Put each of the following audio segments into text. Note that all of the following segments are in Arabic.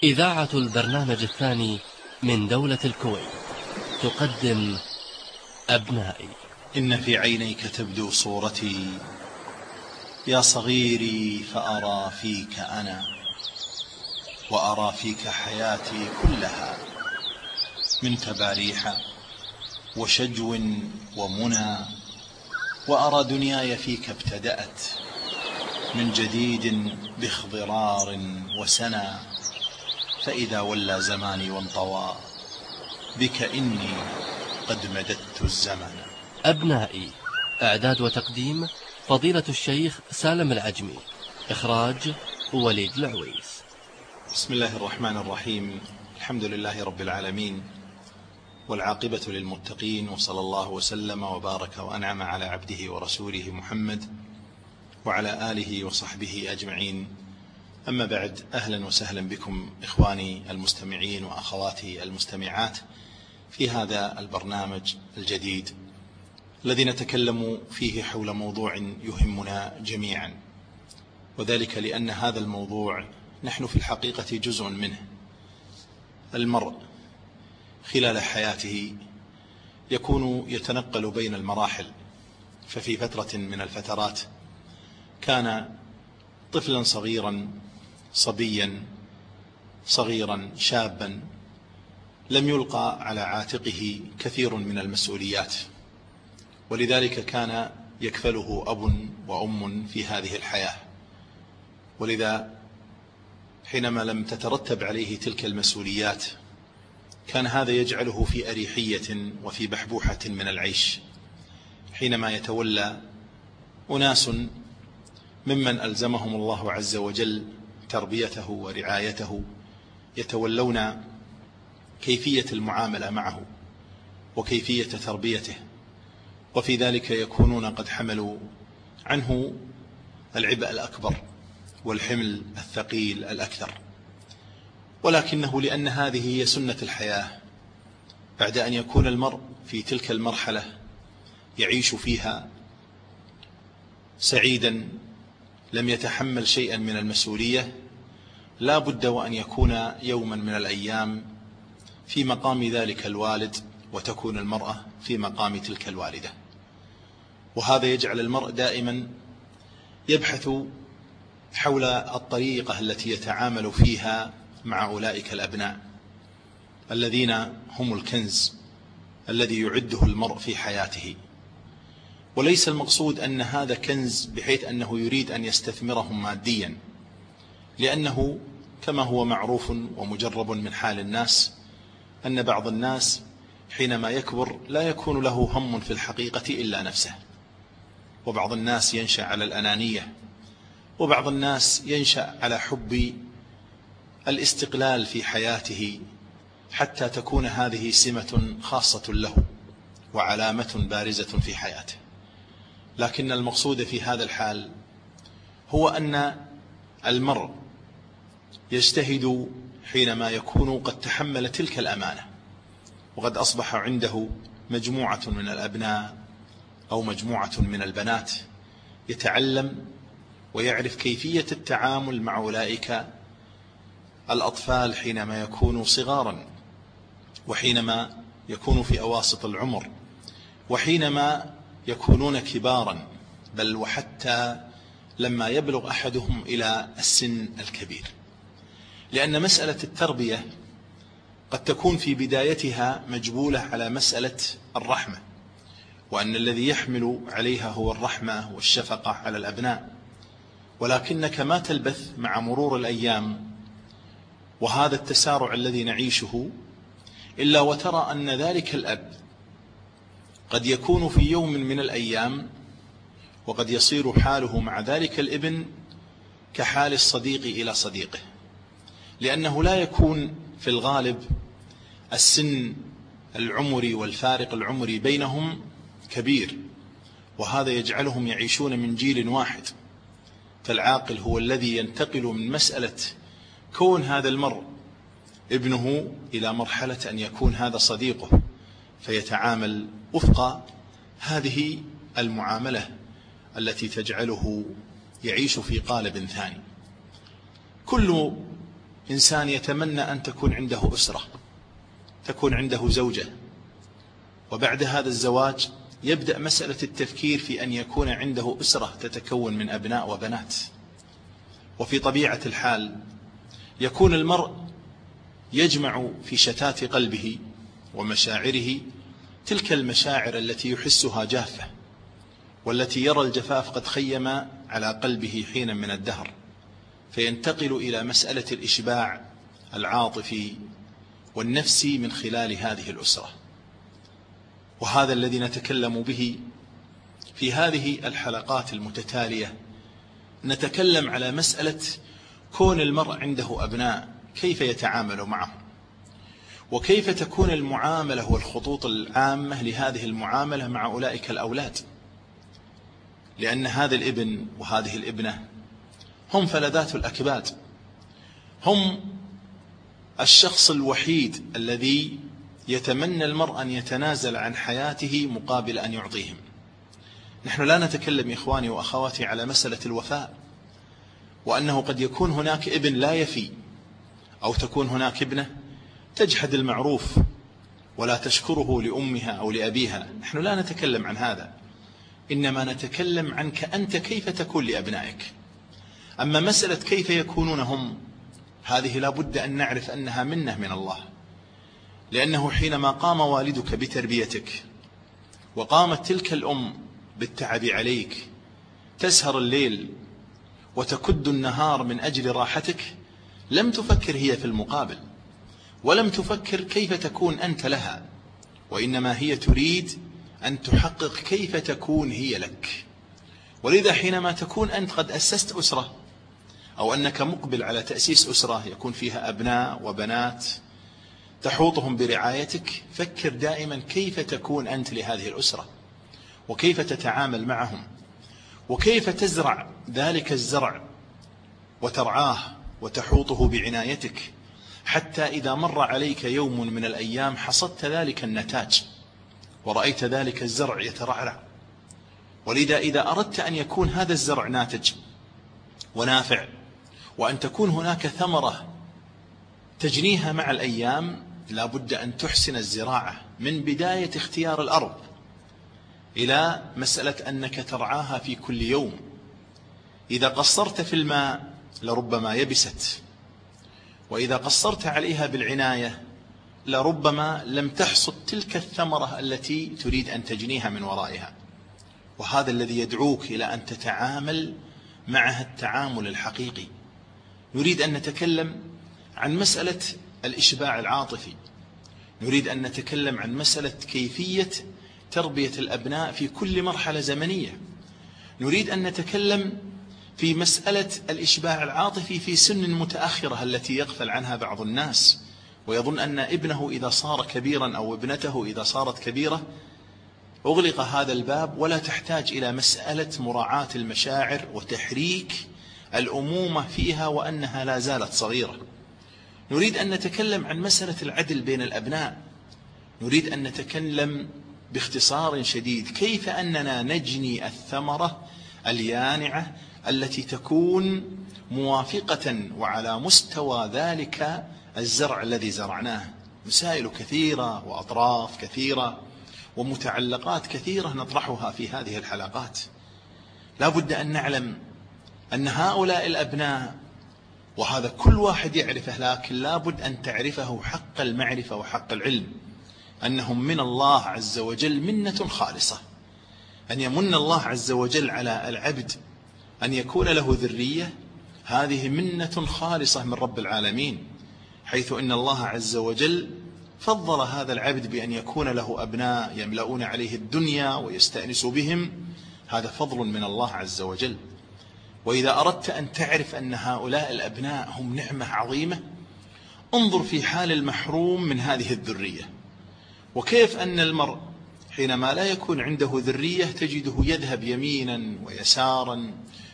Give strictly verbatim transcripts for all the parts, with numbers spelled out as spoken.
إذاعة البرنامج الثاني من دولة الكويت تقدم أبنائي. إن في عينيك تبدو صورتي يا صغيري، فأرى فيك أنا، وأرى فيك حياتي كلها، من تباريح وشجو ومنى، وأرى دنياي فيك ابتدأت من جديد باخضرار وسنى. فإذا ولى زماني وانطوى بك إني قد مددت الزمن. أبنائي، إعداد وتقديم فضيلة الشيخ سالم العجمي، إخراج وليد العويس. بسم الله الرحمن الرحيم. الحمد لله رب العالمين، والعاقبة للمتقين، وصلى الله وسلم وبارك وأنعم على عبده ورسوله محمد وعلى آله وصحبه أجمعين. أما بعد، أهلا وسهلا بكم إخواني المستمعين وأخواتي المستمعات في هذا البرنامج الجديد الذي نتكلم فيه حول موضوع يهمنا جميعا، وذلك لأن هذا الموضوع نحن في الحقيقة جزء منه. المرء خلال حياته يكون يتنقل بين المراحل، ففي فترة من الفترات كان طفلا صغيرا، صبيا صغيرا، شابا، لم يلقى على عاتقه كثير من المسؤوليات، ولذلك كان يكفله أب وأم في هذه الحياة. ولذا حينما لم تترتب عليه تلك المسؤوليات كان هذا يجعله في أريحية وفي بحبوحة من العيش. حينما يتولى أناس ممن ألزمهم الله عز وجل تربيته ورعايته يتولون كيفية المعاملة معه وكيفية تربيته، وفي ذلك يكونون قد حملوا عنه العبء الأكبر والحمل الثقيل الأكثر. ولكنه لأن هذه هي سنة الحياة، بعد أن يكون المرء في تلك المرحلة يعيش فيها سعيدا، لم يتحمل شيئا من المسؤولية، لا بد وأن يكون يوما من الأيام في مقام ذلك الوالد، وتكون المرأة في مقام تلك الوالدة. وهذا يجعل المرء دائما يبحث حول الطريقة التي يتعامل فيها مع أولئك الأبناء الذين هم الكنز الذي يعده المرء في حياته. وليس المقصود أن هذا كنز بحيث أنه يريد أن يستثمرهم ماديا، لأنه كما هو معروف ومجرب من حال الناس أن بعض الناس حينما يكبر لا يكون له هم في الحقيقة إلا نفسه، وبعض الناس ينشأ على الأنانية، وبعض الناس ينشأ على حب الاستقلال في حياته، حتى تكون هذه سمة خاصة له وعلامة بارزة في حياته. لكن المقصود في هذا الحال هو أن المرء يجتهد حينما يكون قد تحمل تلك الأمانة، وقد أصبح عنده مجموعة من الأبناء أو مجموعة من البنات، يتعلم ويعرف كيفية التعامل مع أولئك الأطفال حينما يكونوا صغارا، وحينما يكونوا في أواسط العمر، وحينما يكونون كبارا، بل وحتى لما يبلغ أحدهم إلى السن الكبير. لأن مسألة التربية قد تكون في بدايتها مجبولة على مسألة الرحمة، وأن الذي يحمل عليها هو الرحمة والشفقة على الأبناء. ولكنك ما تلبث مع مرور الأيام وهذا التسارع الذي نعيشه إلا وترى أن ذلك الأب قد يكون في يوم من الأيام وقد يصير حاله مع ذلك الابن كحال الصديق إلى صديقه، لأنه لا يكون في الغالب السن العمري والفارق العمري بينهم كبير، وهذا يجعلهم يعيشون من جيل واحد. فالعاقل هو الذي ينتقل من مسألة كون هذا المرء ابنه إلى مرحلة أن يكون هذا صديقه، فيتعامل وفق هذه المعاملة التي تجعله يعيش في قالب ثاني. كل إنسان يتمنى أن تكون عنده أسرة، تكون عنده زوجة، وبعد هذا الزواج يبدأ مسألة التفكير في أن يكون عنده أسرة تتكون من أبناء وبنات. وفي طبيعة الحال يكون المرء يجمع في شتات قلبه ومشاعره تلك المشاعر التي يحسها جافة، والتي يرى الجفاف قد خيم على قلبه حينا من الدهر، فينتقل إلى مسألة الإشباع العاطفي والنفسي من خلال هذه الأسرة. وهذا الذي نتكلم به في هذه الحلقات المتتالية. نتكلم على مسألة كون المرء عنده أبناء، كيف يتعامل معهم، وكيف تكون المعاملة والخطوط العامة لهذه المعاملة مع أولئك الأولاد، لأن هذا الابن وهذه الابنة هم فلذات الأكباد، هم الشخص الوحيد الذي يتمنى المرء أن يتنازل عن حياته مقابل أن يعطيهم. نحن لا نتكلم إخواني وأخواتي على مسألة الوفاء، وأنه قد يكون هناك ابن لا يفي، أو تكون هناك ابنة تجحد المعروف ولا تشكره لأمها أو لأبيها. نحن لا نتكلم عن هذا، إنما نتكلم عنك أنت كيف تكون لأبنائك. أما مسألة كيف يكونون هم، هذه لا بد أن نعرف أنها منة من الله، لأنه حينما قام والدك بتربيتك وقامت تلك الأم بالتعب عليك، تسهر الليل وتكد النهار من أجل راحتك، لم تفكر هي في المقابل، ولم تفكر كيف تكون أنت لها، وإنما هي تريد أن تحقق كيف تكون هي لك. ولذا حينما تكون أنت قد أسست أسرة، أو أنك مقبل على تأسيس أسرة يكون فيها أبناء وبنات تحوطهم برعايتك، فكر دائما كيف تكون أنت لهذه الأسرة، وكيف تتعامل معهم، وكيف تزرع ذلك الزرع وترعاه وتحوطه بعنايتك، حتى إذا مر عليك يوم من الأيام حصدت ذلك النتاج ورأيت ذلك الزرع يترعرع. ولذا إذا أردت أن يكون هذا الزرع ناتج ونافع، وأن تكون هناك ثمرة تجنيها مع الأيام، لا بد أن تحسن الزراعة من بداية اختيار الأرض إلى مسألة أنك ترعاها في كل يوم. إذا قصرت في الماء لربما يبست، وإذا قصرت عليها بالعناية لربما لم تحصد تلك الثمرة التي تريد أن تجنيها من ورائها. وهذا الذي يدعوك إلى أن تتعامل معها التعامل الحقيقي. نريد أن نتكلم عن مسألة الإشباع العاطفي، نريد أن نتكلم عن مسألة كيفية تربية الأبناء في كل مرحلة زمنية، نريد أن نتكلم في مسألة الإشباع العاطفي في سن متأخرة التي يغفل عنها بعض الناس، ويظن أن ابنه إذا صار كبيرا أو ابنته إذا صارت كبيرة أغلق هذا الباب، ولا تحتاج إلى مسألة مراعاة المشاعر وتحريك الأمومة فيها وأنها لا زالت صغيرة. نريد أن نتكلم عن مسألة العدل بين الأبناء، نريد أن نتكلم باختصار شديد كيف أننا نجني الثمرة اليانعة التي تكون موافقة وعلى مستوى ذلك الزرع الذي زرعناه. مسائل كثيرة وأطراف كثيرة ومتعلقات كثيرة نطرحها في هذه الحلقات. لا بد أن نعلم أن هؤلاء الأبناء، وهذا كل واحد يعرفه، لكن لا بد أن تعرفه حق المعرفة وحق العلم، أنهم من الله عز وجل منة خالصة. أن يمن الله عز وجل على العبد أن يكون له ذرية، هذه منة خالصة من رب العالمين، حيث إن الله عز وجل فضل هذا العبد بأن يكون له أبناء يملؤون عليه الدنيا ويستأنس بهم. هذا فضل من الله عز وجل. وإذا أردت أن تعرف أن هؤلاء الأبناء هم نعمة عظيمة، انظر في حال المحروم من هذه الذرية، وكيف أن المرء حينما لا يكون عنده ذرية تجده يذهب يمينا ويسارا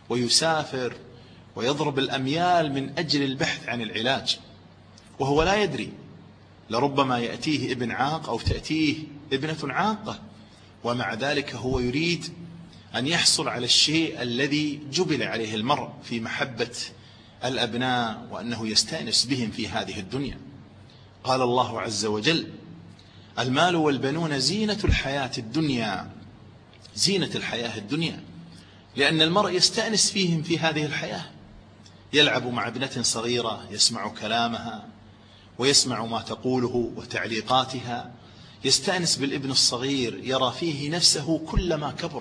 ويسافر ويضرب الأميال من أجل البحث عن العلاج، وهو لا يدري، لربما يأتيه ابن عاق أو تأتيه ابنة عاقة، ومع ذلك هو يريد أن يحصل على الشيء الذي جبل عليه المرء في محبة الأبناء وأنه يستأنس بهم في هذه الدنيا. قال الله عز وجل: المال والبنون زينة الحياة الدنيا، زينة الحياة الدنيا، لأن المرء يستأنس فيهم في هذه الحياة، يلعب مع ابنة صغيرة يسمع كلامها ويسمع ما تقوله وتعليقاتها، يستأنس بالابن الصغير، يرى فيه نفسه كلما كبر،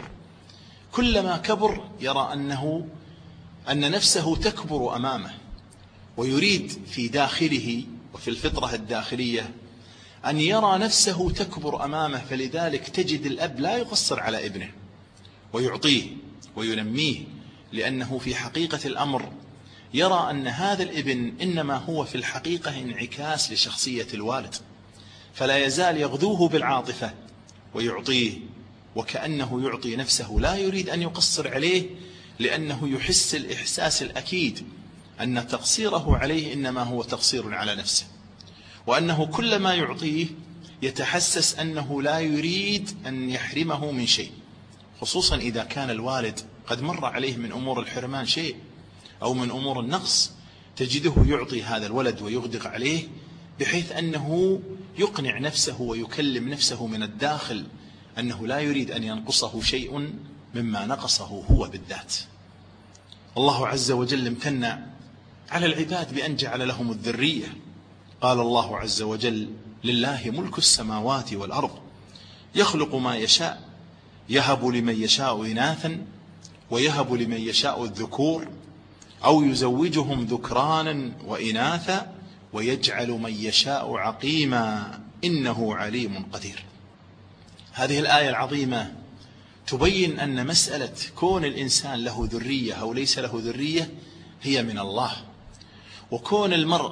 كلما كبر يرى أنه أن نفسه تكبر أمامه، ويريد في داخله وفي الفطرة الداخلية أن يرى نفسه تكبر أمامه. فلذلك تجد الأب لا يقصر على ابنه ويعطيه وينميه، لأنه في حقيقة الأمر يرى أن هذا الابن إنما هو في الحقيقة انعكاس لشخصية الوالد، فلا يزال يغذوه بالعاطفة ويعطيه وكأنه يعطي نفسه، لا يريد أن يقصر عليه، لأنه يحس الإحساس الأكيد أن تقصيره عليه إنما هو تقصير على نفسه، وأنه كلما يعطيه يتحسس أنه لا يريد أن يحرمه من شيء، خصوصا إذا كان الوالد قد مر عليه من أمور الحرمان شيء أو من أمور النقص، تجده يعطي هذا الولد ويغدق عليه بحيث أنه يقنع نفسه ويكلم نفسه من الداخل أنه لا يريد أن ينقصه شيء مما نقصه هو بالذات. الله عز وجل امتن على العباد بأن جعل لهم الذرية. قال الله عز وجل: لله ملك السماوات والأرض يخلق ما يشاء يهب لمن يشاء إناثا ويهب لمن يشاء الذكور أو يزوجهم ذكرانا وإناثا ويجعل من يشاء عقيما إنه عليم قدير. هذه الآية العظيمة تبين أن مسألة كون الإنسان له ذرية أو ليس له ذرية هي من الله، وكون المرء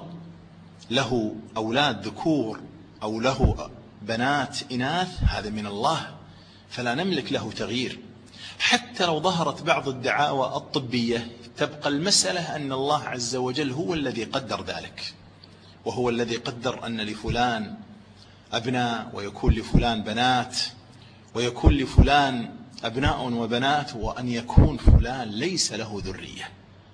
له أولاد ذكور أو له بنات إناث هذا من الله، فلا نملك له تغيير. حتى لو ظهرت بعض الدعاوى الطبية تبقى المسألة أن الله عز وجل هو الذي قدر ذلك، وهو الذي قدر أن لفلان أبناء ويكون لفلان بنات ويكون لفلان أبناء وبنات، وأن يكون فلان ليس له ذرية.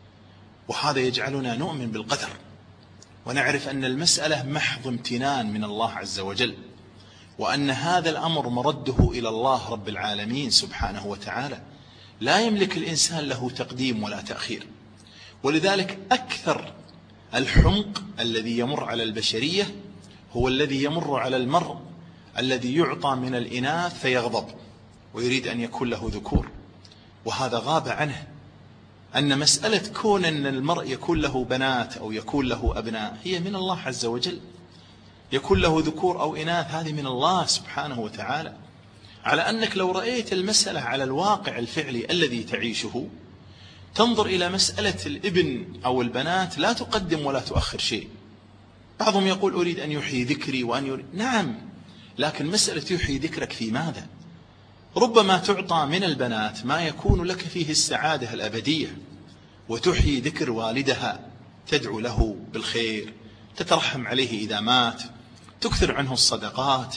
وهذا يجعلنا نؤمن بالقدر ونعرف أن المسألة محض امتنان من الله عز وجل، وأن هذا الأمر مرده إلى الله رب العالمين سبحانه وتعالى، لا يملك الإنسان له تقديم ولا تأخير. ولذلك أكثر الحمق الذي يمر على البشرية هو الذي يمر على المرء الذي يعطى من الإناث فيغضب ويريد أن يكون له ذكور، وهذا غاب عنه أن مسألة كون أن المرء يكون له بنات أو يكون له أبناء هي من الله عز وجل، يكون له ذكور أو إناث هذه من الله سبحانه وتعالى. على أنك لو رأيت المسألة على الواقع الفعلي الذي تعيشه تنظر إلى مسألة الابن أو البنات لا تقدم ولا تؤخر شيء. بعضهم يقول أريد أن يحيي ذكري وأن يريد، نعم، لكن مسألة يحيي ذكرك في ماذا؟ ربما تعطى من البنات ما يكون لك فيه السعادة الأبدية، وتحيي ذكر والدها، تدعو له بالخير، تترحم عليه إذا مات، تكثر عنه الصدقات،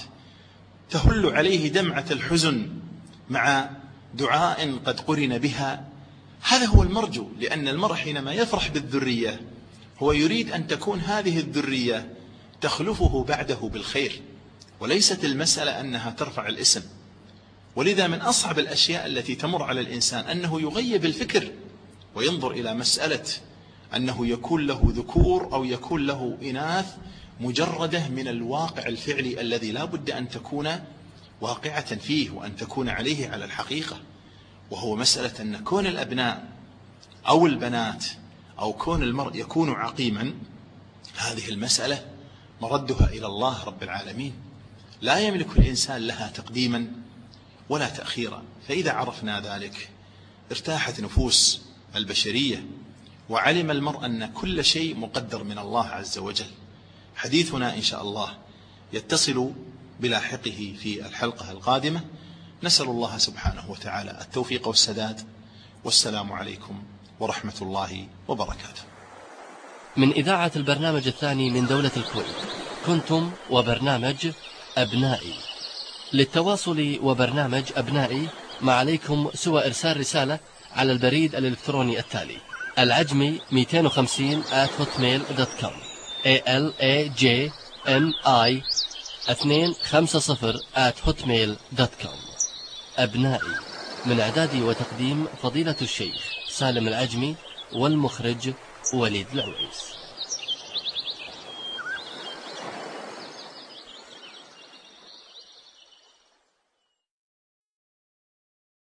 تهل عليه دمعة الحزن مع دعاء قد قرن بها. هذا هو المرجو، لأن المرء حينما يفرح بالذرية هو يريد أن تكون هذه الذرية تخلفه بعده بالخير، وليست المسألة أنها ترفع الاسم. ولذا من أصعب الأشياء التي تمر على الإنسان أنه يغيب الفكر وينظر إلى مسألة أنه يكون له ذكور أو يكون له إناث مجردة من الواقع الفعلي الذي لا بد أن تكون واقعة فيه وأن تكون عليه على الحقيقة، وهو مسألة أن كون الأبناء أو البنات أو كون المرء يكون عقيما، هذه المسألة مردها إلى الله رب العالمين، لا يملك الإنسان لها تقديما ولا تأخيرا. فإذا عرفنا ذلك ارتاحت نفوس البشرية، وعلم المرء أن كل شيء مقدر من الله عز وجل. حديثنا إن شاء الله يتصل بلاحقه في الحلقة القادمة. نسأل الله سبحانه وتعالى التوفيق والسداد، والسلام عليكم ورحمة الله وبركاته. من إذاعة البرنامج الثاني من دولة الكويت، كنتم وبرنامج أبنائي. للتواصل وبرنامج أبنائي ما عليكم سوى إرسال رسالة على البريد الإلكتروني التالي: العجمي مئتين وخمسين آت هوتميل دوت كوم A L A J M I اثنين خمسة صفر آت هوتميل دوت كوم. أبنائي، من إعداد وتقديم فضيلة الشيخ سالم العجمي، والمخرج وليد العويس.